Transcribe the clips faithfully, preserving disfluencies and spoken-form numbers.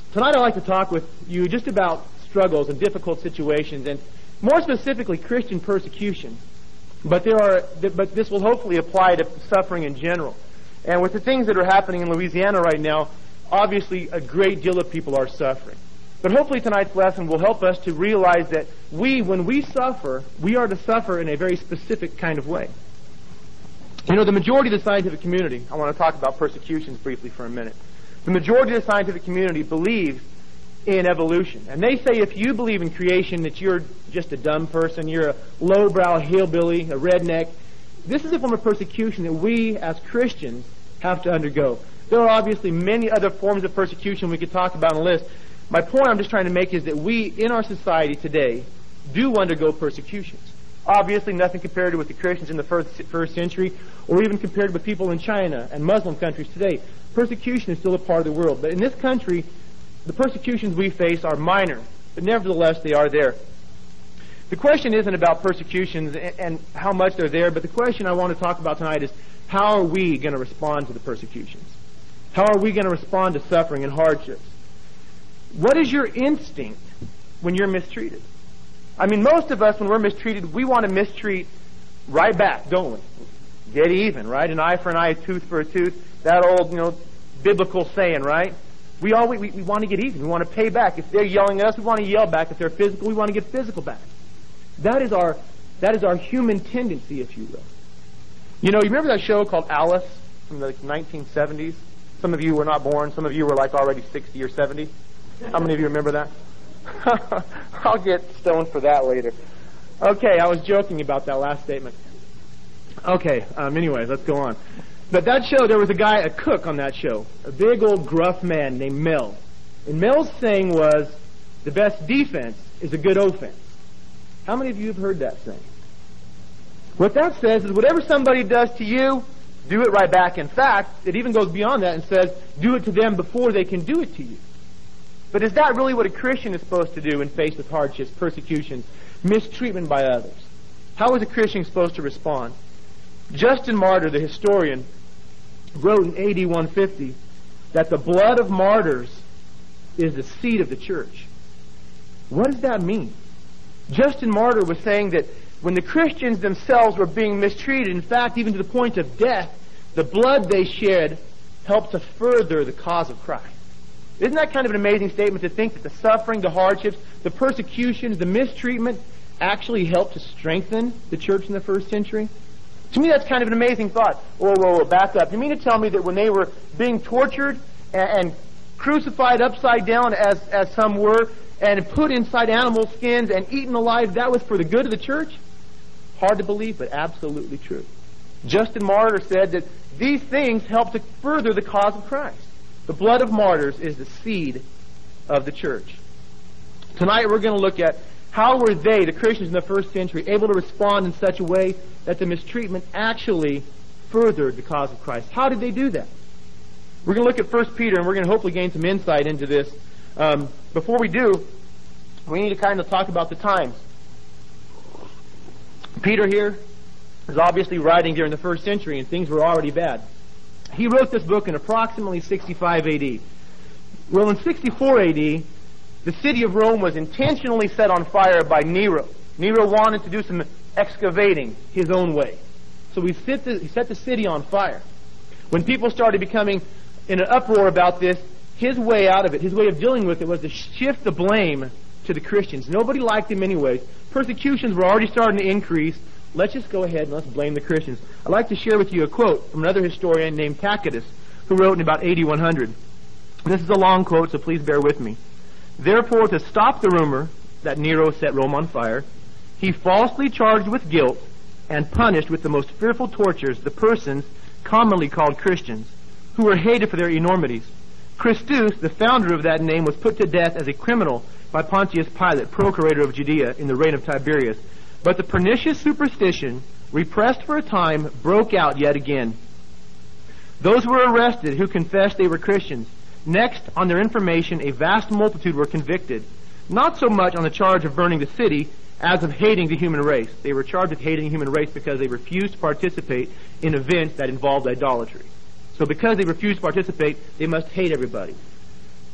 Tonight I'd like to talk with you just about struggles and difficult situations, and more specifically Christian persecution. But there are, but this will hopefully apply to suffering in general. And with the things that are happening in Louisiana right now, obviously a great deal of people are suffering. But hopefully tonight's lesson will help us to realize that we, when we suffer, we are to suffer in a very specific kind of way. You know, the majority of the scientific community, I want to talk about persecutions briefly for a minute. The majority of the scientific community believes in evolution. And they say if you believe in creation that you're just a dumb person, you're a lowbrow hillbilly, a redneck. This is a form of persecution that we as Christians have to undergo. There are obviously many other forms of persecution we could talk about on the list. My point I'm just trying to make is that we, in our society today, do undergo persecutions. Obviously nothing compared to with the Christians in the first, first century, or even compared with people in China and Muslim countries today. Persecution is still a part of the world. But in this country, the persecutions we face are minor, but nevertheless they are there. The question isn't about persecutions and, and how much they're there, but the question I want to talk about tonight is how are we going to respond to the persecutions? How are we going to respond to suffering and hardships? What is your instinct when you're mistreated? I mean, most of us, when we're mistreated, we want to mistreat right back, don't we? Get even, right? An eye for an eye, a tooth for a tooth. That old, you know, biblical saying, right? We always we, we want to get even. We want to pay back. If they're yelling at us, we want to yell back. If they're physical, we want to get physical back. That is our that is our human tendency, if you will. You know, you remember that show called Alice from the nineteen seventies? Some of you were not born. Some of you were like already sixty or seventy. How many of you remember that? I'll get stoned for that later. Okay, I was joking about that last statement. Okay, um, anyways, let's go on. But that show, there was a guy, a cook on that show, a big old gruff man named Mel. And Mel's saying was, the best defense is a good offense. How many of you have heard that saying? What that says is whatever somebody does to you, do it right back. In fact, it even goes beyond that and says, do it to them before they can do it to you. But is that really what a Christian is supposed to do when faced with hardships, persecutions, mistreatment by others? How is a Christian supposed to respond? Justin Martyr, the historian, wrote in A D one fifty that the blood of martyrs is the seed of the church. What does that mean? Justin Martyr was saying that when the Christians themselves were being mistreated, in fact, even to the point of death, the blood they shed helped to further the cause of Christ. Isn't that kind of an amazing statement to think that the suffering, the hardships, the persecutions, the mistreatment actually helped to strengthen the church in the first century? To me, that's kind of an amazing thought. Whoa, whoa, whoa, back up. You mean to tell me that when they were being tortured and, and crucified upside down, as, as some were, and put inside animal skins and eaten alive, that was for the good of the church? Hard to believe, but absolutely true. Justin Martyr said that these things help to further the cause of Christ. The blood of martyrs is the seed of the church. Tonight we're going to look at how were they, the Christians in the first century, able to respond in such a way that the mistreatment actually furthered the cause of Christ. How did they do that? We're going to look at First Peter, and we're going to hopefully gain some insight into this. Um, before we do, we need to kind of talk about the times. Peter here is obviously writing during the first century, and things were already bad. He wrote this book in approximately sixty-five A D. Well, in sixty-four A D, the city of Rome was intentionally set on fire by Nero. Nero wanted to do some excavating his own way. So he set the, he set the city on fire. When people started becoming in an uproar about this, his way out of it, his way of dealing with it, was to shift the blame to the Christians. Nobody liked him anyways. Persecutions were already starting to increase. Let's just go ahead and let's blame the Christians. I'd like to share with you a quote from another historian named Tacitus, who wrote in about A D one hundred. This is a long quote, so please bear with me. Therefore, to stop the rumor that Nero set Rome on fire, he falsely charged with guilt and punished with the most fearful tortures the persons commonly called Christians, who were hated for their enormities. Christus, the founder of that name, was put to death as a criminal by Pontius Pilate, procurator of Judea, in the reign of Tiberius. But the pernicious superstition, repressed for a time, broke out yet again. Those were arrested who confessed they were Christians. Next, on their information, a vast multitude were convicted, not so much on the charge of burning the city as of hating the human race. They were charged with hating the human race because they refused to participate in events that involved idolatry. So because they refused to participate, they must hate everybody.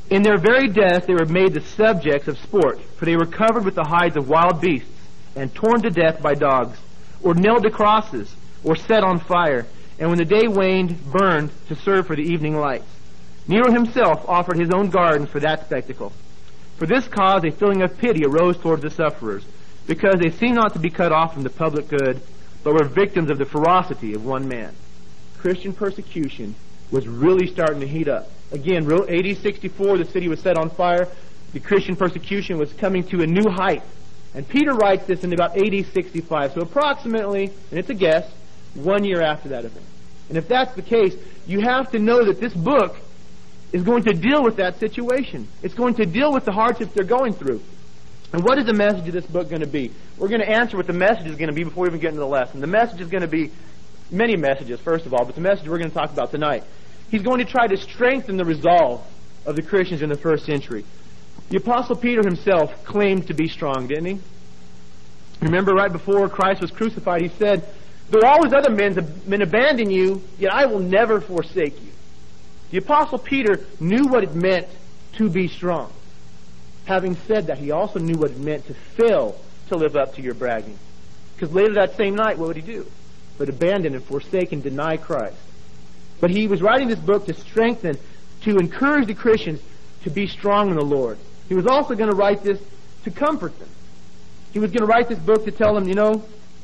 In their very death they were made the subjects of sport, for they were covered with the hides of wild beasts, and torn to death by dogs, or nailed to crosses, or set on fire, and when the day waned, burned to serve for the evening lights. Nero himself offered his own gardens for that spectacle. For this cause a feeling of pity arose towards the sufferers, because they seemed not to be cut off from the public good, but were victims of the ferocity of one man. Christian persecution was really starting to heat up. Again, A D sixty-four, the city was set on fire. The Christian persecution was coming to a new height. And Peter writes this in about A D sixty-five, so approximately, and it's a guess, one year after that event. And if that's the case, you have to know that this book is going to deal with that situation. It's going to deal with the hardships they're going through. And what is the message of this book going to be? We're going to answer what the message is going to be before we even get into the lesson. The message is going to be many messages, first of all, but the message we're going to talk about tonight. He's going to try to strengthen the resolve of the Christians in the first century. The Apostle Peter himself claimed to be strong, didn't he? Remember, right before Christ was crucified, he said, "Though all his other men have men abandon you, yet I will never forsake you." The Apostle Peter knew what it meant to be strong. Having said that, he also knew what it meant to fail to live up to your bragging. Because later that same night, what would he do? But abandon and forsake and deny Christ. But he was writing this book to strengthen, to encourage the Christians to be strong in the Lord. He was also going to write this to comfort them. He was going to write this book to tell them, you know,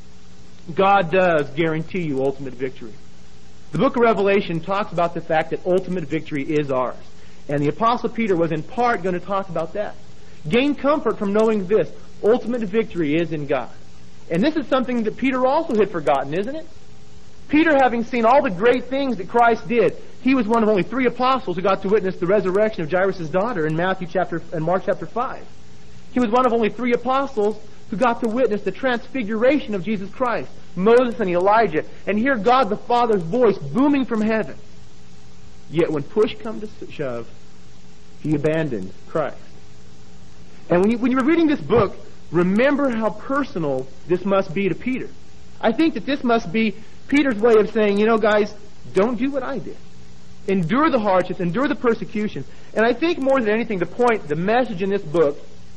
God does guarantee you ultimate victory. The book of Revelation talks about the fact that ultimate victory is ours. And the Apostle Peter was in part going to talk about that. Gain comfort from knowing this. Ultimate victory is in God. And this is something that Peter also had forgotten, isn't it? Peter, having seen all the great things that Christ did, he was one of only three apostles who got to witness the resurrection of Jairus' daughter in Matthew chapter and Mark chapter five. He was one of only three apostles who got to witness the transfiguration of Jesus Christ, Moses and Elijah, and hear God the Father's voice booming from heaven. Yet when push come to shove, he abandoned Christ. And when, you, when you're reading this book, remember how personal this must be to Peter. I think that this must be Peter's way of saying, you know, guys, don't do what I did. Endure the hardships, endure the persecution. And I think more than anything, the point, the message in this book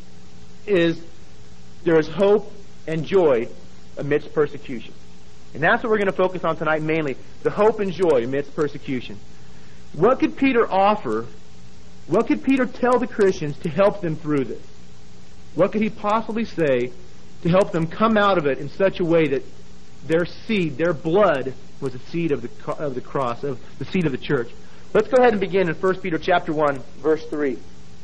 is there is hope and joy amidst persecution. And that's what we're going to focus on tonight mainly, the hope and joy amidst persecution. What could Peter offer? What could Peter tell the Christians to help them through this? What could he possibly say to help them come out of it in such a way that their seed, their blood, was the seed of the of the cross, of the seed of the church? Let's go ahead and begin in First Peter chapter one, verse three.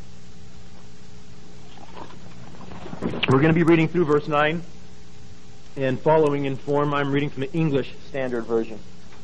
We're going to be reading through verse nine and following in form. I'm reading from the English Standard Version.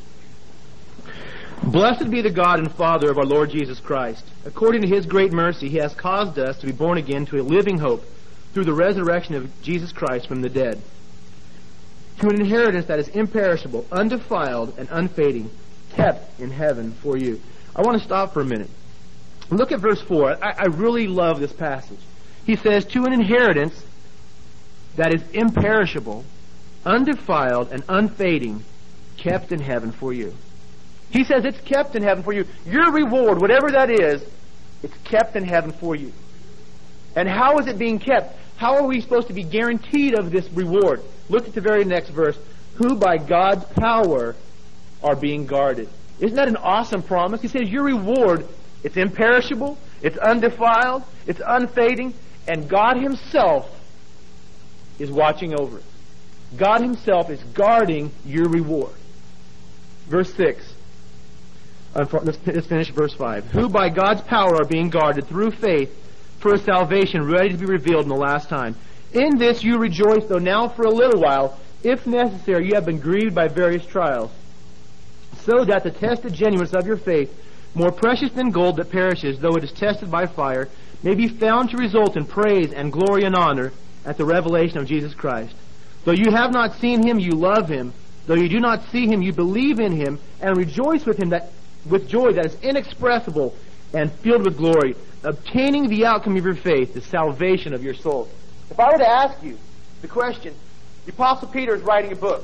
Blessed be the God and Father of our Lord Jesus Christ. According to his great mercy, he has caused us to be born again to a living hope through the resurrection of Jesus Christ from the dead, to an inheritance that is imperishable, undefiled, and unfading, kept in heaven for you. I want to stop for a minute. Look at verse four. I, I really love this passage. He says, to an inheritance that is imperishable, undefiled, and unfading, kept in heaven for you. He says it's kept in heaven for you. Your reward, whatever that is, it's kept in heaven for you. And how is it being kept? How are we supposed to be guaranteed of this reward? Look at the very next verse. Who by God's power are being guarded. Isn't that an awesome promise? He says your reward, it's imperishable, it's undefiled, it's unfading, and God himself is watching over it. God himself is guarding your reward. Verse six. Let's, let's finish verse five. Who by God's power are being guarded through faith for a salvation ready to be revealed in the last time. In this you rejoice, though now for a little while, if necessary, you have been grieved by various trials, so that the tested genuineness of your faith, more precious than gold that perishes, though it is tested by fire, may be found to result in praise and glory and honor at the revelation of Jesus Christ. Though you have not seen him, you love him. Though you do not see him, you believe in him, and rejoice with him that with joy that is inexpressible and filled with glory, obtaining the outcome of your faith, the salvation of your souls. If I were to ask you the question, the Apostle Peter is writing a book.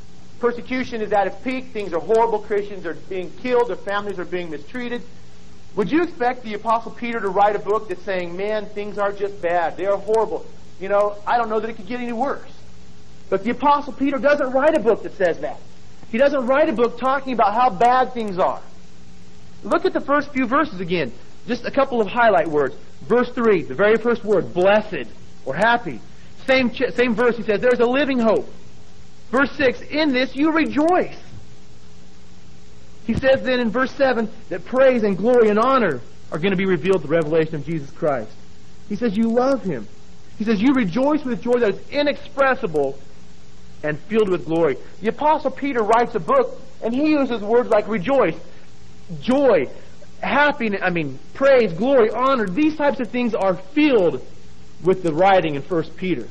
Persecution is at its peak. Things are horrible. Christians are being killed. Their families are being mistreated. Would you expect the Apostle Peter to write a book that's saying, man, things are just bad, they are horrible, you know, I don't know that it could get any worse? But the Apostle Peter doesn't write a book that says that. He doesn't write a book talking about how bad things are. Look at the first few verses again. Just a couple of highlight words. Verse three, the very first word, blessed or happy. Same, ch- same verse, he says, there's a living hope. Verse six, in this you rejoice. He says then in verse seven that praise and glory and honor are going to be revealed through the revelation of Jesus Christ. He says you love Him. He says you rejoice with joy that is inexpressible and filled with glory. The Apostle Peter writes a book, and he uses words like rejoice, joy, happiness, I mean, praise, glory, honor. These types of things are filled with the writing in First Peter.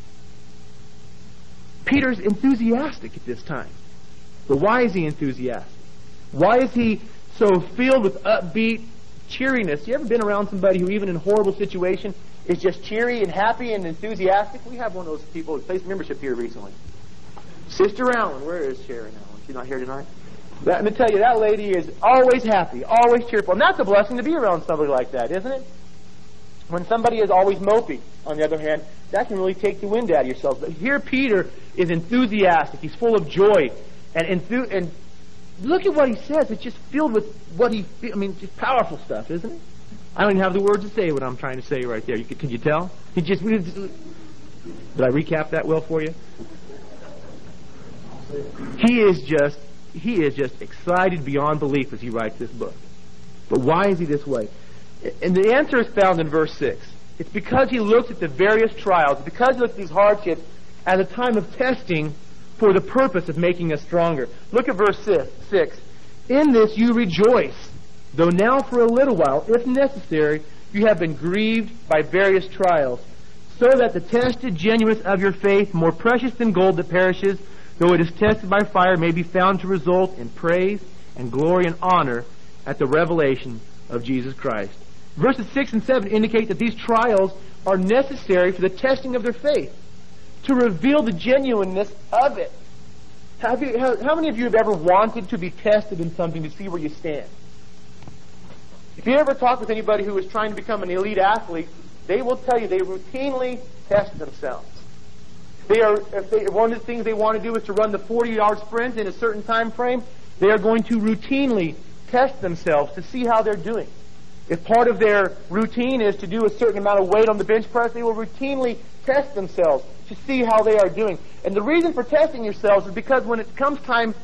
Peter's enthusiastic at this time. But why is he enthusiastic? Why is he so filled with upbeat cheeriness? You ever been around somebody who, even in a horrible situation, is just cheery and happy and enthusiastic? We have one of those people who placed membership here recently. Sister Allen, where is Sharon Allen? She's not here tonight. Let me tell you, that lady is always happy, always cheerful. And that's a blessing to be around somebody like that, isn't it? When somebody is always mopey, on the other hand, that can really take the wind out of yourself. But here Peter is enthusiastic. He's full of joy. And, enthu- and look at what he says. It's just filled with what he, I mean, just powerful stuff, isn't it? I don't even have the words to say what I'm trying to say right there. You, can you tell? He just, did I recap that well for you? He is just, he is just excited beyond belief as he writes this book. But why is he this way? And the answer is found in verse six. It's because he looks at the various trials, because he looks at these hardships as a time of testing for the purpose of making us stronger. Look at verse six. In this you rejoice, though now for a little while, if necessary, you have been grieved by various trials, so that the tested genuineness of your faith, more precious than gold that perishes, though it is tested by fire, may be found to result in praise and glory and honor at the revelation of Jesus Christ. Verses six and seven indicate that these trials are necessary for the testing of their faith, to reveal the genuineness of it. Have you, how, how many of you have ever wanted to be tested in something to see where you stand? If you ever talk with anybody who is trying to become an elite athlete, they will tell you they routinely test themselves. They are, if they, one of the things they want to do is to run the forty-yard sprint in a certain time frame. They are going to routinely test themselves to see how they're doing. If part of their routine is to do a certain amount of weight on the bench press, they will routinely test themselves to see how they are doing. And the reason for testing yourselves is because when it comes time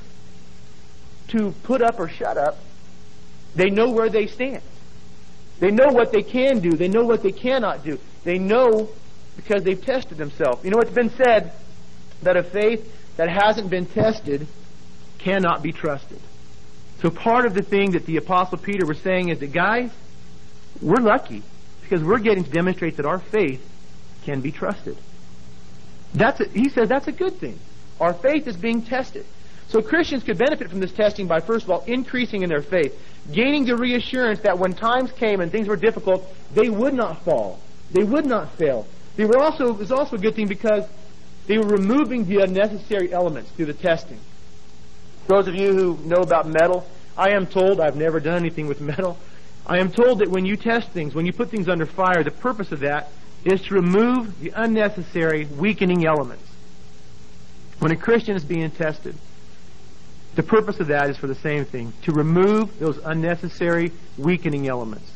to put up or shut up, they know where they stand. They know what they can do. They know what they cannot do. They know because they've tested themselves. You know, it's been said that a faith that hasn't been tested cannot be trusted. So part of the thing that the Apostle Peter was saying is that, guys, we're lucky because we're getting to demonstrate that our faith can be trusted. That's a, he says that's a good thing. Our faith is being tested. So Christians could benefit from this testing by, first of all, increasing in their faith, gaining the reassurance that when times came and things were difficult, they would not fall. They would not fail. They were also, it was also a good thing because they were removing the unnecessary elements through the testing. Those of you who know about metal, I am told, I've never done anything with metal, I am told that when you test things, when you put things under fire, the purpose of that is to remove the unnecessary weakening elements. When a Christian is being tested, the purpose of that is for the same thing, to remove those unnecessary weakening elements.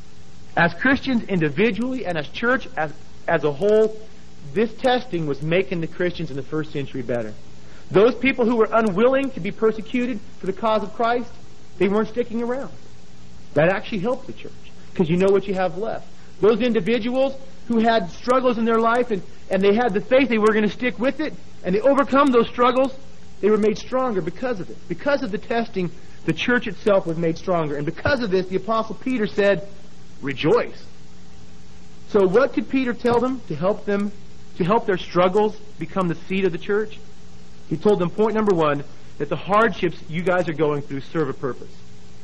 As Christians individually and as church as, as a whole, this testing was making the Christians in the first century better. Those people who were unwilling to be persecuted for the cause of Christ, they weren't sticking around. That actually helped the church, because you know what you have left. Those individuals who had struggles in their life and, and they had the faith they were going to stick with it, and they overcome those struggles, they were made stronger because of it. Because of the testing, the church itself was made stronger. And because of this, the Apostle Peter said, rejoice. So what did Peter tell them to help them, to help their struggles become the seed of the church? He told them, point number one, that the hardships you guys are going through serve a purpose.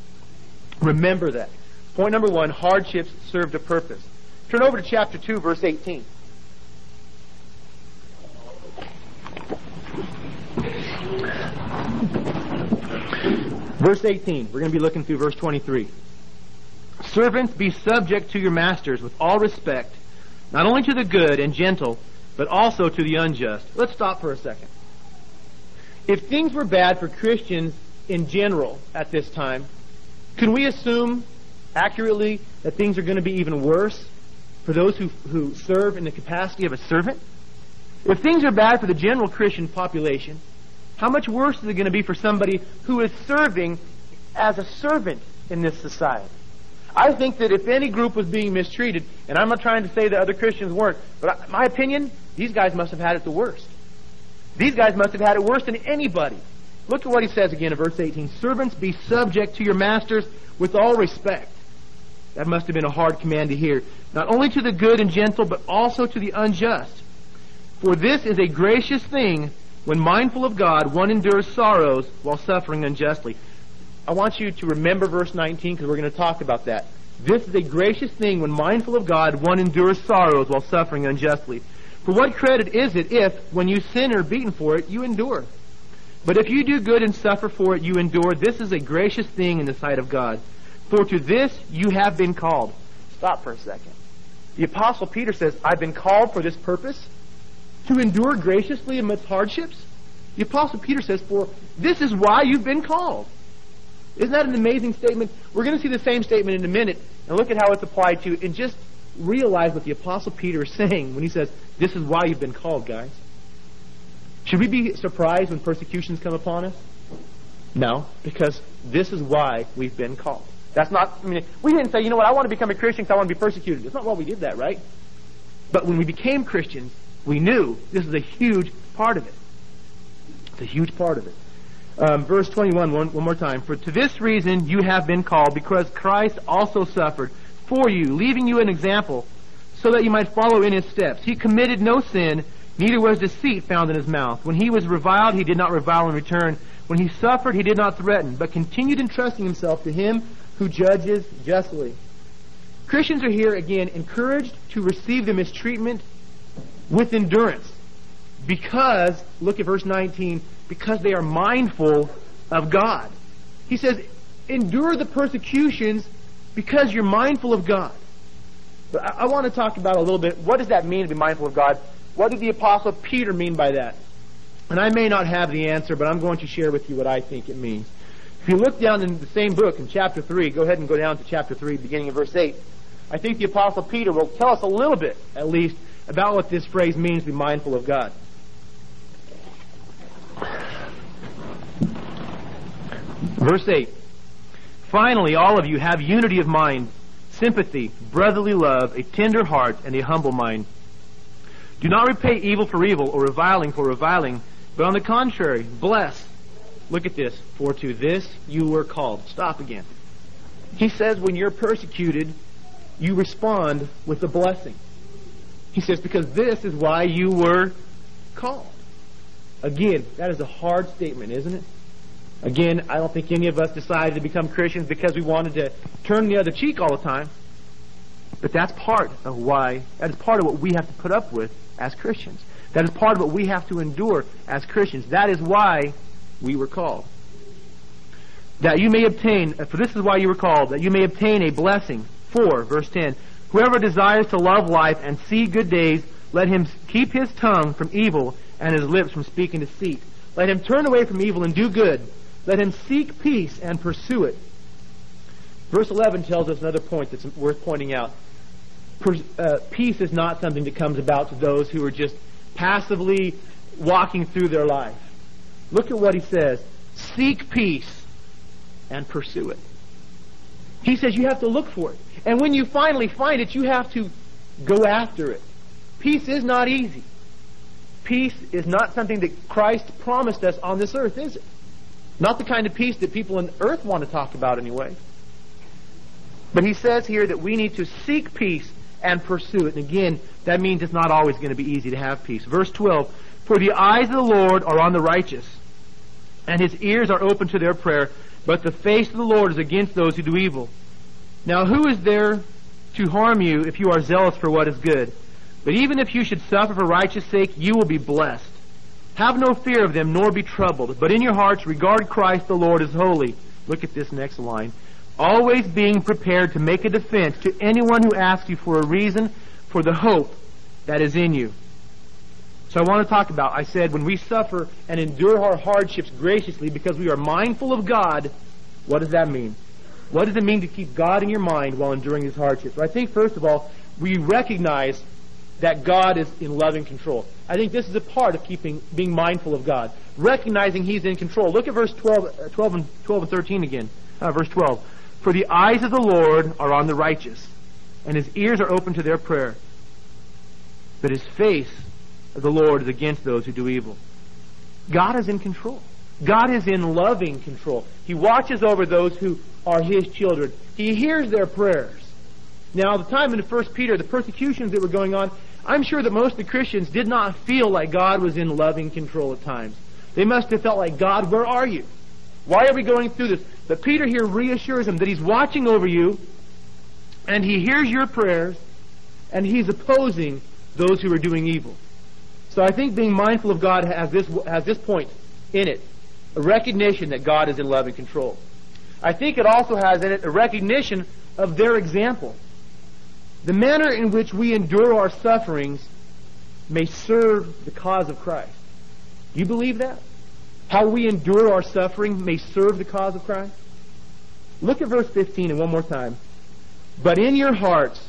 Remember that. Point number one, hardships served a purpose. Turn over to chapter two, verse eighteen. Verse eighteen. We're going to be looking through verse twenty-three. Servants, be subject to your masters with all respect, not only to the good and gentle, but also to the unjust. Let's stop for a second. If things were bad for Christians in general at this time, can we assume accurately that things are going to be even worse for those who, who serve in the capacity of a servant? If things are bad for the general Christian population, how much worse is it going to be for somebody who is serving as a servant in this society? I think that if any group was being mistreated, and I'm not trying to say that other Christians weren't, but I, my opinion, these guys must have had it the worst. These guys must have had it worse than anybody. Look at what he says again in verse eighteen. Servants, be subject to your masters with all respect. That must have been a hard command to hear. Not only to the good and gentle, but also to the unjust. For this is a gracious thing, when mindful of God, one endures sorrows while suffering unjustly. I want you to remember verse nineteen, because we're going to talk about that. This is a gracious thing, when mindful of God, one endures sorrows while suffering unjustly. For what credit is it if, when you sin or are beaten for it, you endure? But if you do good and suffer for it, you endure. This is a gracious thing in the sight of God. For to this you have been called. Stop for a second. The Apostle Peter says, I've been called for this purpose, to endure graciously amidst hardships. The Apostle Peter says, for this is why you've been called. Isn't that an amazing statement? We're going to see the same statement in a minute, and look at how it's applied to, and just realize what the Apostle Peter is saying when he says, this is why you've been called, guys. Should we be surprised when persecutions come upon us? No, because this is why we've been called. That's not, I mean, we didn't say, you know what, I want to become a Christian because I want to be persecuted. It's not why we did that, right? But when we became Christians, we knew this is a huge part of it. It's a huge part of it. Um, verse twenty-one, one, one more time. For to this reason you have been called, because Christ also suffered for you, leaving you an example, so that you might follow in his steps. He committed no sin, neither was deceit found in his mouth. When he was reviled, he did not revile in return. When he suffered, he did not threaten, but continued entrusting himself to him who judges justly. Christians are here, again, encouraged to receive the mistreatment with endurance. Because, look at verse nineteen, because they are mindful of God. He says, endure the persecutions because you're mindful of God. But I, I want to talk about a little bit, what does that mean to be mindful of God? What did the Apostle Peter mean by that? And I may not have the answer, but I'm going to share with you what I think it means. If you look down in the same book, in chapter three, go ahead and go down to chapter three, beginning in verse eight. I think the Apostle Peter will tell us a little bit, at least, about what this phrase means to be mindful of God. Verse eight. Finally, all of you have unity of mind, sympathy, brotherly love, a tender heart, and a humble mind. Do not repay evil for evil or reviling for reviling, but on the contrary, bless. Look at this. For to this you were called. Stop again. He says when you're persecuted, you respond with a blessing. He says because this is why you were called. Again, that is a hard statement, isn't it? Again, I don't think any of us decided to become Christians because we wanted to turn the other cheek all the time. But that's part of why, that is part of what we have to put up with as Christians. That is part of what we have to endure as Christians. That is why we were called. That you may obtain, for this is why you were called, that you may obtain a blessing. For, verse ten, whoever desires to love life and see good days, let him keep his tongue from evil and his lips from speaking deceit. Let him turn away from evil and do good. Let him seek peace and pursue it. Verse eleven tells us another point that's worth pointing out. Per, uh, peace is not something that comes about to those who are just passively walking through their life. Look at what he says. Seek peace and pursue it. He says you have to look for it. And when you finally find it, you have to go after it. Peace is not easy. Peace is not something that Christ promised us on this earth, is it? Not the kind of peace that people on earth want to talk about anyway. But he says here that we need to seek peace and pursue it. And again, that means it's not always going to be easy to have peace. Verse twelve, for the eyes of the Lord are on the righteous, and his ears are open to their prayer, but the face of the Lord is against those who do evil. Now who is there to harm you if you are zealous for what is good? But even if you should suffer for righteous sake, you will be blessed. Have no fear of them, nor be troubled, but in your hearts regard Christ the Lord as holy. Look at this next line. always being prepared to make a defense to anyone who asks you for a reason for the hope that is in you. So I want to talk about, I said, when we suffer and endure our hardships graciously because we are mindful of God, what does that mean? What does it mean to keep God in your mind while enduring these hardships? Well, I think, first of all, we recognize that God is in loving control. I think this is a part of keeping, being mindful of God. Recognizing He's in control. Look at verse twelve, uh, twelve, and, twelve and thirteen again. Uh, verse twelve. For the eyes of the Lord are on the righteous, and His ears are open to their prayer. But His face of the Lord is against those who do evil. God is in control. God is in loving control. He watches over those who are His children. He hears their prayers. Now, at the time in First Peter, the persecutions that were going on, I'm sure that most of the Christians did not feel like God was in loving control at times. They must have felt like, God, where are you? Why are we going through this? But Peter here reassures them that He's watching over you, and He hears your prayers, and He's opposing those who are doing evil. So I think being mindful of God has this, has this point in it, a recognition that God is in loving control. I think it also has in it a recognition of their example. The manner in which we endure our sufferings may serve the cause of Christ. Do you believe that? How we endure our suffering may serve the cause of Christ? Look at verse fifteen and one more time. But in your hearts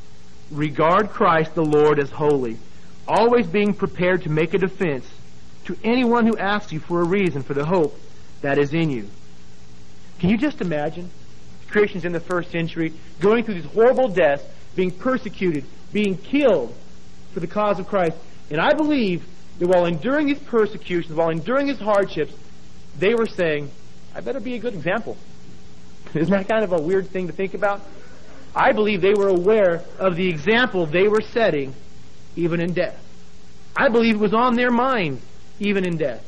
regard Christ the Lord as holy, always being prepared to make a defense to anyone who asks you for a reason for the hope that is in you. Can you just imagine Christians in the first century going through these horrible deaths, being persecuted, being killed for the cause of Christ? And I believe that while enduring these persecutions, while enduring these hardships, they were saying, I better be a good example. Isn't that kind of a weird thing to think about? I believe they were aware of the example they were setting even in death. I believe it was on their mind even in death.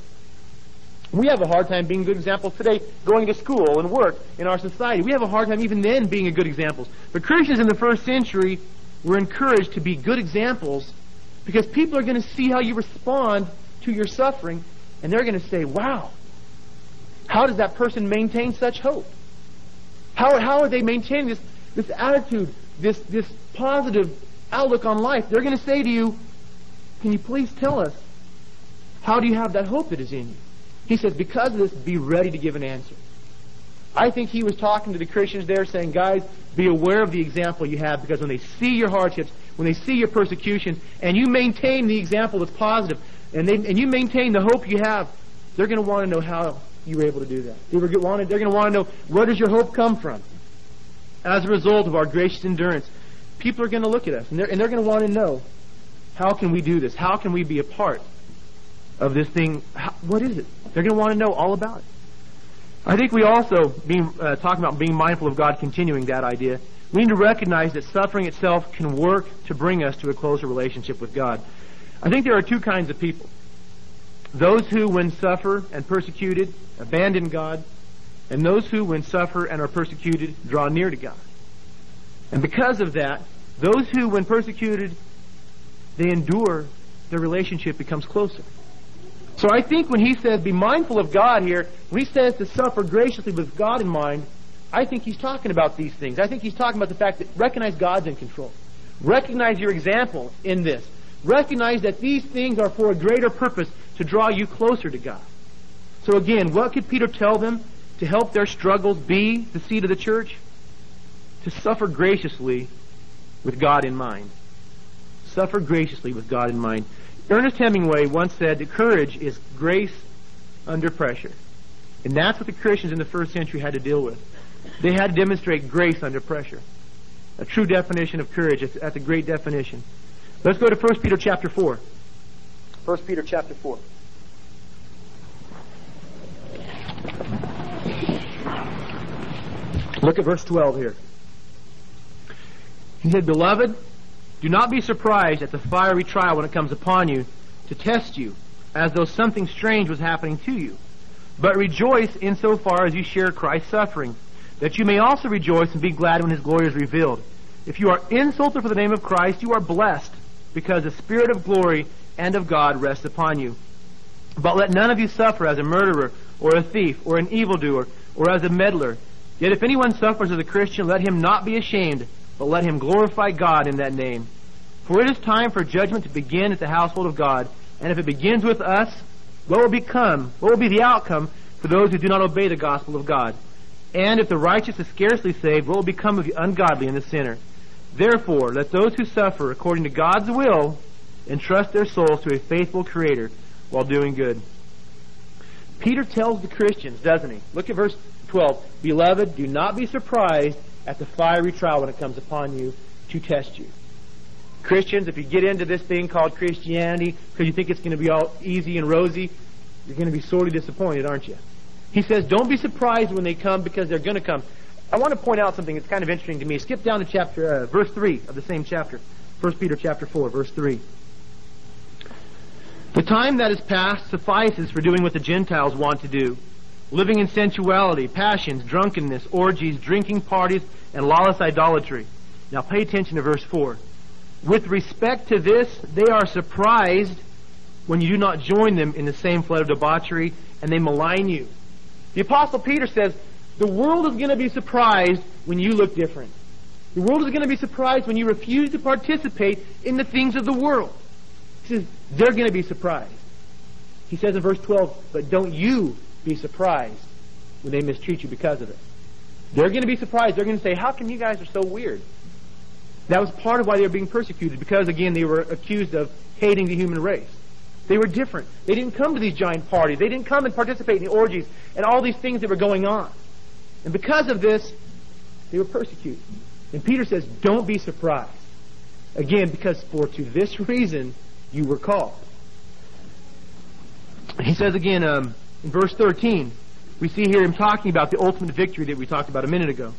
We have a hard time being good examples today, going to school and work in our society. We have a hard time even then being a good examples. But Christians in the first century were encouraged to be good examples because people are going to see how you respond to your suffering, and they're going to say, wow, how does that person maintain such hope? How, how are they maintaining this, this attitude, this, this positive outlook on life? They're going to say to you, can you please tell us, how do you have that hope that is in you? He says, because of this, be ready to give an answer. I think he was talking to the Christians there saying, guys, be aware of the example you have, because when they see your hardships, when they see your persecution, and you maintain the example that's positive, and, they, and you maintain the hope you have, they're going to want to know how you were able to do that. They're going to want to know, where does your hope come from? As a result of our gracious endurance, people are going to look at us, and they're, and they're going to want to know, how can we do this? How can we be a part of this thing? How, what is it? They're going to want to know all about it. I think we also, being uh, talking about being mindful of God, continuing that idea, we need to recognize that suffering itself can work to bring us to a closer relationship with God. I think there are two kinds of people. Those who, when suffer and persecuted, abandon God, and those who, when suffer and are persecuted, draw near to God. And because of that, those who, when persecuted, they endure, their relationship becomes closer. So I think when he says, be mindful of God here, when he says to suffer graciously with God in mind, I think he's talking about these things. I think he's talking about the fact that recognize God's in control. Recognize your example in this. Recognize that these things are for a greater purpose, to draw you closer to God. So again, what could Peter tell them to help their struggles be the seed of the church? To suffer graciously with God in mind. Suffer graciously with God in mind. Ernest Hemingway once said that courage is grace under pressure. And that's what the Christians in the first century had to deal with. They had to demonstrate grace under pressure. A true definition of courage. That's a great definition. Let's go to First Peter chapter four. First Peter chapter four. Look at verse twelve here. He said, Beloved, do not be surprised at the fiery trial when it comes upon you to test you, as though something strange was happening to you. But rejoice insofar as you share Christ's suffering, that you may also rejoice and be glad when his glory is revealed. If you are insulted for the name of Christ, you are blessed, because the Spirit of glory and of God rests upon you. But let none of you suffer as a murderer, or a thief, or an evildoer, or as a meddler. Yet if anyone suffers as a Christian, let him not be ashamed, but let him glorify God in that name. For it is time for judgment to begin at the household of God, and if it begins with us, what will become, what will be the outcome for those who do not obey the gospel of God? And if the righteous is scarcely saved, what will become of the ungodly and the sinner? Therefore, let those who suffer according to God's will entrust their souls to a faithful Creator while doing good. Peter tells the Christians, doesn't he? Look at verse twelve. Beloved, do not be surprised at the fiery trial when it comes upon you to test you. Christians, if you get into this thing called Christianity because you think it's going to be all easy and rosy, you're going to be sorely disappointed, aren't you? He says, don't be surprised when they come, because they're going to come. I want to point out something that's kind of interesting to me. Skip down to chapter, uh, verse three of the same chapter. First Peter chapter four, verse three. The time that is past suffices for doing what the Gentiles want to do, living in sensuality, passions, drunkenness, orgies, drinking parties, and lawless idolatry. Now pay attention to verse four. With respect to this, they are surprised when you do not join them in the same flood of debauchery, and they malign you. The Apostle Peter says, the world is going to be surprised when you look different. The world is going to be surprised when you refuse to participate in the things of the world. He says, they're going to be surprised. He says in verse twelve, but don't you be surprised when they mistreat you because of it. They're going to be surprised. They're going to say, how come you guys are so weird? That was part of why they were being persecuted, because, again, they were accused of hating the human race. They were different. They didn't come to these giant parties. They didn't come and participate in the orgies and all these things that were going on. And because of this, they were persecuted. And Peter says, don't be surprised. Again, because for to this reason you were called. He says again um, in verse thirteen, we see here him talking about the ultimate victory that we talked about a minute ago.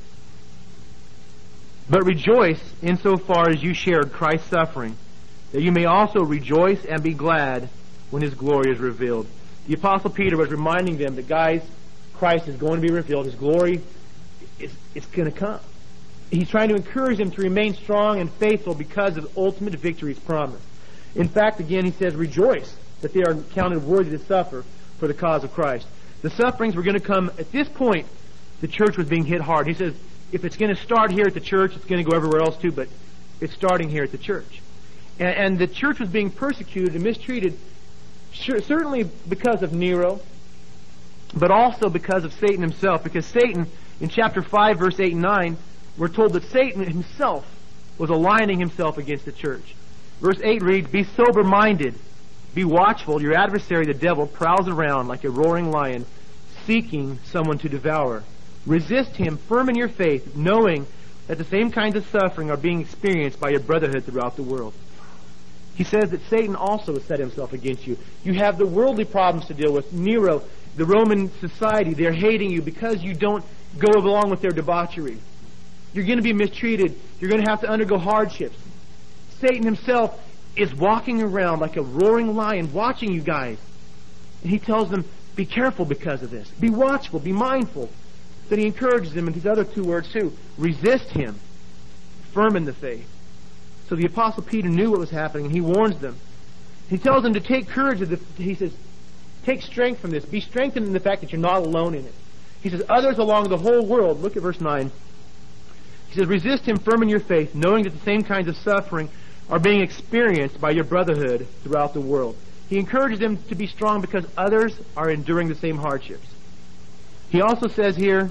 But rejoice insofar as you shared Christ's suffering, that you may also rejoice and be glad when His glory is revealed. The Apostle Peter was reminding them that, guys, Christ is going to be revealed. His glory is, is going to come. He's trying to encourage them to remain strong and faithful because of ultimate victory's promise. In fact, again, he says, rejoice that they are counted worthy to suffer for the cause of Christ. The sufferings were going to come. At this point, the church was being hit hard. He says, if it's going to start here at the church, it's going to go everywhere else too, but it's starting here at the church. And, and the church was being persecuted and mistreated, sure, certainly because of Nero, but also because of Satan himself. Because Satan, in chapter five, verse eight and nine, we're told that Satan himself was aligning himself against the church. Verse eight reads, be sober-minded, be watchful. Your adversary, the devil, prowls around like a roaring lion, seeking someone to devour. Resist him, firm in your faith, knowing that the same kinds of suffering are being experienced by your brotherhood throughout the world. He says that Satan also has set himself against you. You have the worldly problems to deal with. Nero, the Roman society, they're hating you because you don't go along with their debauchery. You're going to be mistreated. You're going to have to undergo hardships. Satan himself is walking around like a roaring lion watching you guys. And he tells them, be careful because of this. Be watchful. Be mindful. Then he encourages them in these other two words too. Resist him. Firm in the faith. So the Apostle Peter knew what was happening, and he warns them. He tells them to take courage. Of the, he says, take strength from this. Be strengthened in the fact that you're not alone in it. He says, others along the whole world, look at verse nine. He says, resist him firm in your faith, knowing that the same kinds of suffering are being experienced by your brotherhood throughout the world. He encourages them to be strong because others are enduring the same hardships. He also says here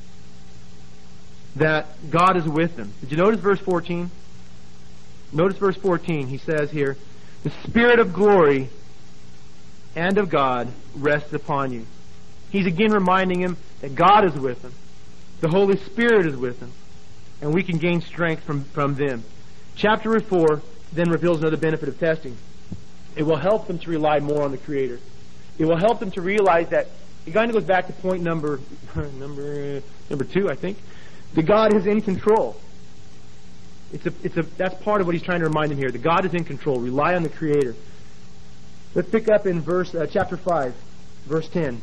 that God is with them. Did you notice verse fourteen? Notice verse fourteen. He says here, the Spirit of glory and of God rests upon you. He's again reminding him that God is with him. The Holy Spirit is with him. And we can gain strength from, from them. Chapter four then reveals another benefit of testing. It will help them to rely more on the Creator. It will help them to realize that, it kind of goes back to point number, number, number two, I think, that God is in control. It's a, it's a, that's part of what he's trying to remind them here. That God is in control. Rely on the Creator. Let's pick up in verse, uh, chapter five, verse ten.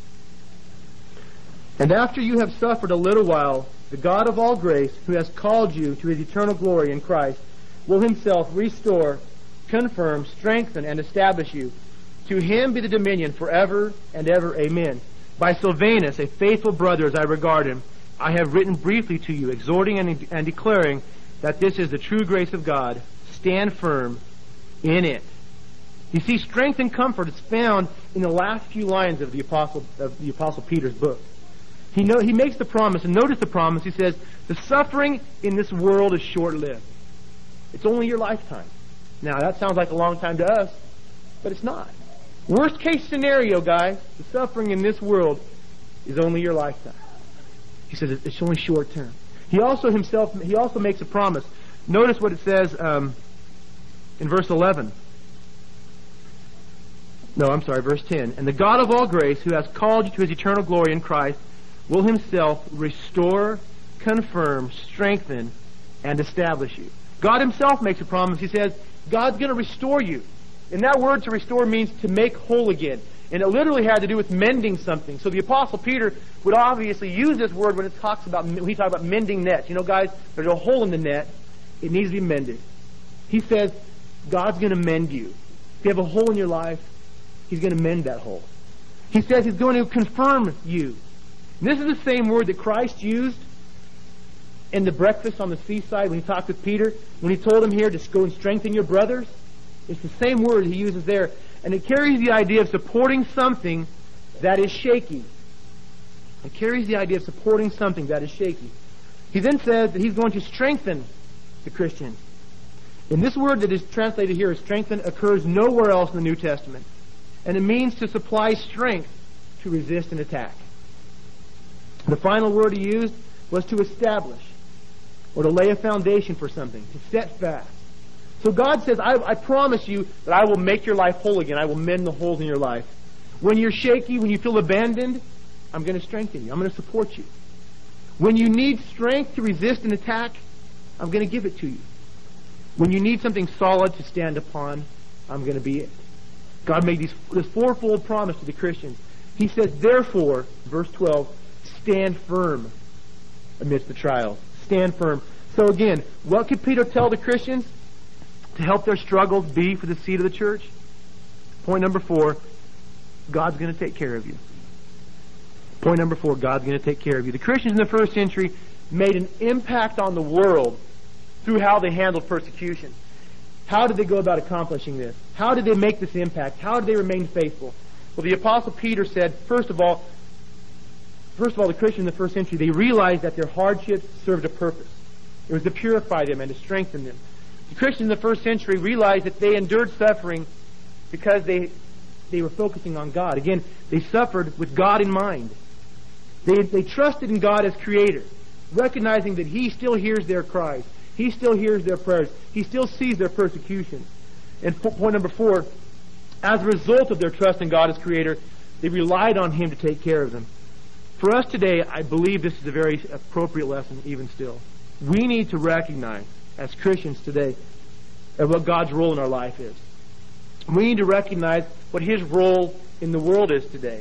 And after you have suffered a little while, the God of all grace, who has called you to His eternal glory in Christ, will Himself restore, confirm, strengthen, and establish you. To Him be the dominion forever and ever. Amen. By Silvanus, a faithful brother as I regard him, I have written briefly to you, exhorting and, and declaring that this is the true grace of God. Stand firm in it. You see, strength and comfort is found in the last few lines of the Apostle of the Apostle Peter's book. He know, he makes the promise, and notice the promise. He says, the suffering in this world is short-lived. It's only your lifetime. Now, that sounds like a long time to us, but it's not. Worst case scenario, guys, the suffering in this world is only your lifetime. He says it's only short term. He also himself, he also makes a promise. Notice what it says um, in verse eleven. No, I'm sorry, verse ten. And the God of all grace, who has called you to his eternal glory in Christ, will himself restore, confirm, strengthen, and establish you. God himself makes a promise. He says, God's going to restore you. And that word to restore means to make whole again. And it literally had to do with mending something. So the Apostle Peter would obviously use this word when it talks about, when he talks about mending nets. You know, guys, there's a hole in the net. It needs to be mended. He says, God's going to mend you. If you have a hole in your life, he's going to mend that hole. He says he's going to confirm you. And this is the same word that Christ used in the breakfast on the seaside when he talked with Peter, when he told him here to go and strengthen your brothers. It's the same word he uses there. And it carries the idea of supporting something that is shaky. It carries the idea of supporting something that is shaky. He then says that he's going to strengthen the Christian. And this word that is translated here as strengthen occurs nowhere else in the New Testament. And it means to supply strength to resist an attack. The final word he used was to establish, or to lay a foundation for something, to set fast. So God says, I, I promise you that I will make your life whole again. I will mend the holes in your life. When you're shaky, when you feel abandoned, I'm going to strengthen you. I'm going to support you. When you need strength to resist an attack, I'm going to give it to you. When you need something solid to stand upon, I'm going to be it. God made these, this fourfold promise to the Christians. He says, therefore, verse twelve, stand firm amidst the trials. Stand firm. So again, what could Peter tell the Christians to help their struggles be for the seed of the church? Point number four, God's going to take care of you. Point number four, God's going to take care of you. The Christians in the first century made an impact on the world through how they handled persecution. How did they go about accomplishing this? How did they make this impact? How did they remain faithful? Well, the Apostle Peter said, first of all, first of all, the Christians in the first century, they realized that their hardships served a purpose. It was to purify them and to strengthen them. The Christians in the first century realized that they endured suffering because they they were focusing on God. Again, they suffered with God in mind. They, they trusted in God as Creator, recognizing that He still hears their cries. He still hears their prayers. He still sees their persecution. And point number four, as a result of their trust in God as Creator, they relied on Him to take care of them. For us today, I believe this is a very appropriate lesson even still. We need to recognize, as Christians today, what God's role in our life is. We need to recognize what His role in the world is today.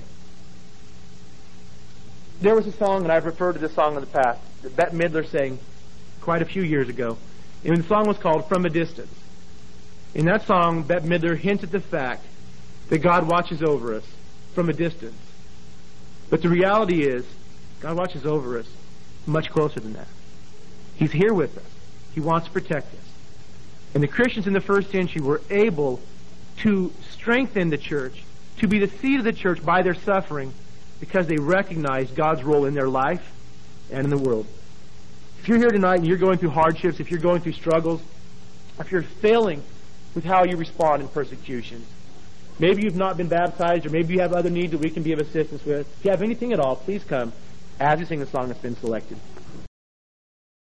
There was a song, and I've referred to this song in the past, that Bette Midler sang quite a few years ago. And the song was called From a Distance. In that song, Bette Midler hints at the fact that God watches over us from a distance. But the reality is, God watches over us much closer than that. He's here with us. He wants to protect us. And the Christians in the first century were able to strengthen the church, to be the seed of the church by their suffering, because they recognized God's role in their life and in the world. If you're here tonight and you're going through hardships, if you're going through struggles, if you're failing with how you respond in persecution, maybe you've not been baptized, or maybe you have other needs that we can be of assistance with. If you have anything at all, please come as we sing the song that's been selected.